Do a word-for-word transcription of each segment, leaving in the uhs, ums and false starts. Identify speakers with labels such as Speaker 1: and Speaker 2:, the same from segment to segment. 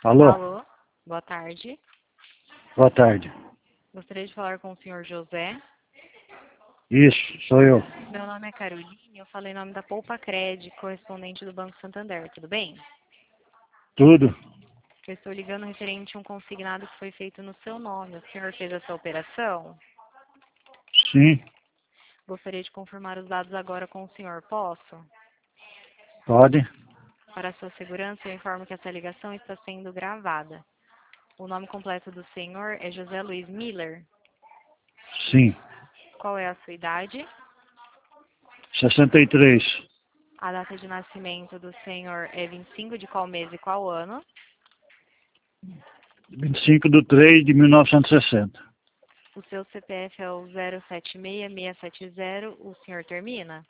Speaker 1: Alô?
Speaker 2: Alô, boa tarde.
Speaker 1: Boa tarde.
Speaker 2: Gostaria de falar com o senhor José.
Speaker 1: Isso, sou eu.
Speaker 2: Meu nome é Caroline, eu falei em nome da Poupa Cred, correspondente do Banco Santander, tudo bem?
Speaker 1: Tudo?
Speaker 2: Eu estou ligando referente a um consignado que foi feito no seu nome. O senhor fez essa operação?
Speaker 1: Sim,
Speaker 2: Gostaria de confirmar os dados agora com o senhor, posso?
Speaker 1: pode?
Speaker 2: Para a sua segurança, eu informo que essa ligação está sendo gravada. O nome completo do senhor é José Luiz Miller.
Speaker 1: Sim.
Speaker 2: Qual é a sua idade?
Speaker 1: sessenta e três.
Speaker 2: A data de nascimento do senhor é vinte e cinco de qual mês e qual ano?
Speaker 1: vinte e cinco de três de mil novecentos e sessenta.
Speaker 2: O seu C P F é o zero sete seis seis sete zero, o senhor termina?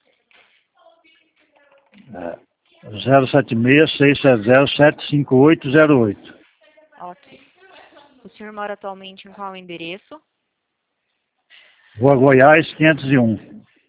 Speaker 1: É, zero sete seis, seis sete zero, sete cinco oito zero oito.
Speaker 2: Ok. O senhor mora atualmente em qual endereço?
Speaker 1: Rua Goiás, quinhentos e um.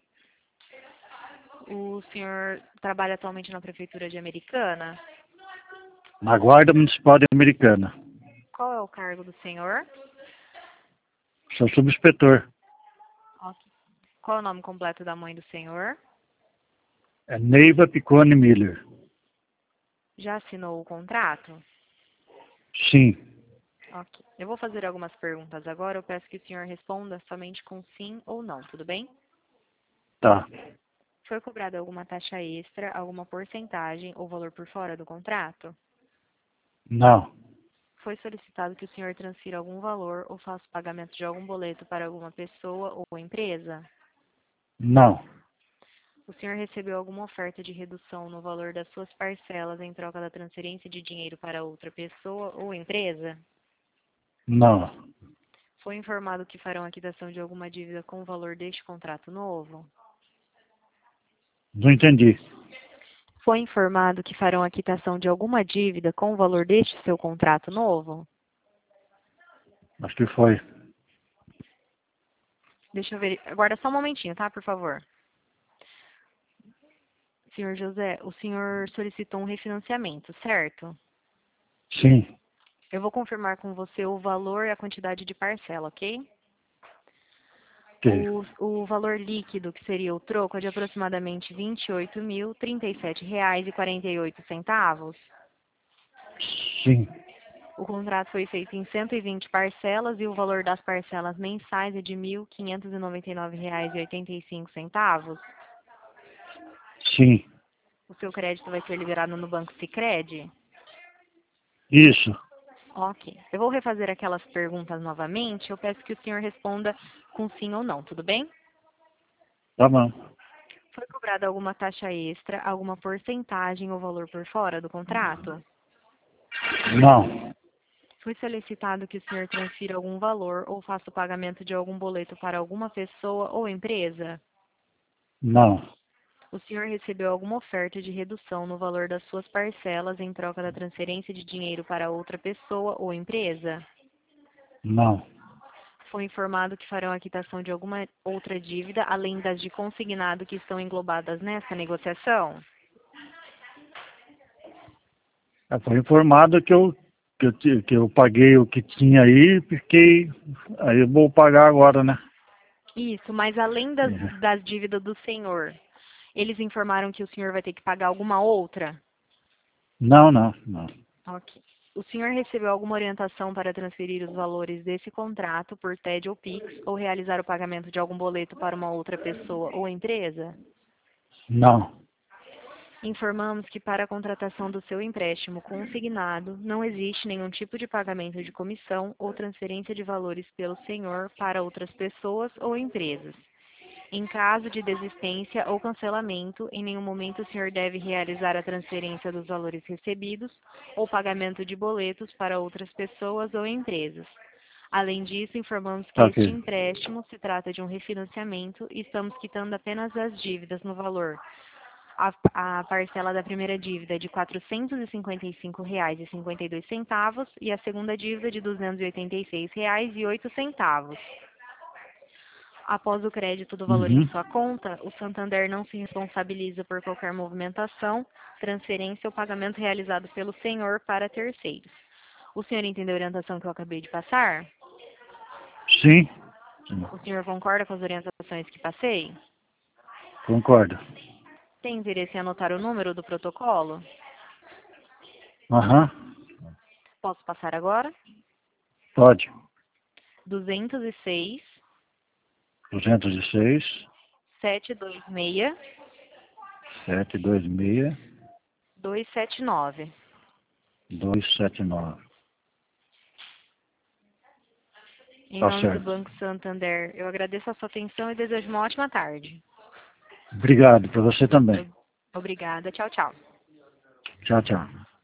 Speaker 2: O senhor trabalha atualmente na Prefeitura de Americana?
Speaker 1: Na Guarda Municipal de Americana.
Speaker 2: Qual é o cargo do senhor?
Speaker 1: Sou subinspetor.
Speaker 2: Ok. Qual é o nome completo da mãe do senhor?
Speaker 1: É Neiva Picone Miller.
Speaker 2: Já assinou o contrato?
Speaker 1: Sim.
Speaker 2: Ok. Eu vou fazer algumas perguntas agora. Eu peço que o senhor responda somente com sim ou não, tudo bem?
Speaker 1: Tá.
Speaker 2: Foi cobrada alguma taxa extra, alguma porcentagem ou valor por fora do contrato?
Speaker 1: Não.
Speaker 2: Foi solicitado que o senhor transfira algum valor ou faça o pagamento de algum boleto para alguma pessoa ou empresa?
Speaker 1: Não.
Speaker 2: O senhor recebeu alguma oferta de redução no valor das suas parcelas em troca da transferência de dinheiro para outra pessoa ou empresa?
Speaker 1: Não.
Speaker 2: Foi informado que farão a quitação de alguma dívida com o valor deste contrato novo?
Speaker 1: Não entendi.
Speaker 2: Foi informado que farão a quitação de alguma dívida com o valor deste seu contrato novo?
Speaker 1: Acho que foi.
Speaker 2: Deixa eu ver. Aguarda só um momentinho, tá? Por favor. Senhor José, o senhor solicitou um refinanciamento, certo?
Speaker 1: Sim.
Speaker 2: Eu vou confirmar com você o valor e a quantidade de parcela, ok?
Speaker 1: Ok.
Speaker 2: O, o valor líquido, que seria o troco, é de aproximadamente vinte e oito mil, trinta e sete reais e quarenta e oito centavos.
Speaker 1: Sim.
Speaker 2: O contrato foi feito em cento e vinte parcelas e o valor das parcelas mensais é de mil quinhentos e noventa e nove reais e oitenta e cinco centavos.
Speaker 1: Sim.
Speaker 2: O seu crédito vai ser liberado no Banco Sicredi?
Speaker 1: Isso.
Speaker 2: Ok. Eu vou refazer aquelas perguntas novamente. Eu peço que o senhor responda com sim ou não, tudo bem?
Speaker 1: Tá bom.
Speaker 2: Foi cobrada alguma taxa extra, alguma porcentagem ou valor por fora do contrato?
Speaker 1: Não.
Speaker 2: Foi solicitado que o senhor transfira algum valor ou faça o pagamento de algum boleto para alguma pessoa ou empresa?
Speaker 1: Não.
Speaker 2: O senhor recebeu alguma oferta de redução no valor das suas parcelas em troca da transferência de dinheiro para outra pessoa ou empresa?
Speaker 1: Não.
Speaker 2: Foi informado que farão a quitação de alguma outra dívida, além das de consignado que estão englobadas nessa negociação?
Speaker 1: Eu fui informado que eu, que eu, ti- que eu paguei o que tinha aí, fiquei. Aí eu vou pagar agora, né?
Speaker 2: Isso, mas além das,
Speaker 1: É.
Speaker 2: das dívidas do senhor, eles informaram que o senhor vai ter que pagar alguma outra?
Speaker 1: Não, não, não.
Speaker 2: Ok. O senhor recebeu alguma orientação para transferir os valores desse contrato por T E D ou Pix ou realizar o pagamento de algum boleto para uma outra pessoa ou empresa?
Speaker 1: Não.
Speaker 2: Informamos que para a contratação do seu empréstimo consignado não existe nenhum tipo de pagamento de comissão ou transferência de valores pelo senhor para outras pessoas ou empresas. Em caso de desistência ou cancelamento, em nenhum momento o senhor deve realizar a transferência dos valores recebidos ou pagamento de boletos para outras pessoas ou empresas. Além disso, informamos que este
Speaker 1: Ok.
Speaker 2: empréstimo se trata de um refinanciamento e estamos quitando apenas as dívidas no valor. A, a parcela da primeira dívida é de quatrocentos e cinquenta e cinco reais e cinquenta e dois centavos e a segunda dívida de duzentos e oitenta e seis reais e oito centavos. Após o crédito do valor
Speaker 1: Uhum.
Speaker 2: em sua conta, o Santander não se responsabiliza por qualquer movimentação, transferência ou pagamento realizado pelo senhor para terceiros. O senhor entendeu a orientação que eu acabei de passar?
Speaker 1: Sim,
Speaker 2: O senhor concorda com as orientações que passei?
Speaker 1: concordo.
Speaker 2: Tem interesse em anotar o número do protocolo?
Speaker 1: Aham,
Speaker 2: Posso passar agora?
Speaker 1: pode.
Speaker 2: duzentos e seis,
Speaker 1: duzentos e seis,
Speaker 2: setecentos e vinte e seis,
Speaker 1: setecentos e vinte e seis,
Speaker 2: duzentos e setenta e nove.
Speaker 1: duzentos e setenta e nove.
Speaker 2: Em
Speaker 1: Tá
Speaker 2: nome do
Speaker 1: certo.
Speaker 2: Banco Santander, eu agradeço a sua atenção e desejo uma ótima tarde.
Speaker 1: Obrigado, para você também.
Speaker 2: Obrigada. Tchau, tchau.
Speaker 1: Tchau, tchau.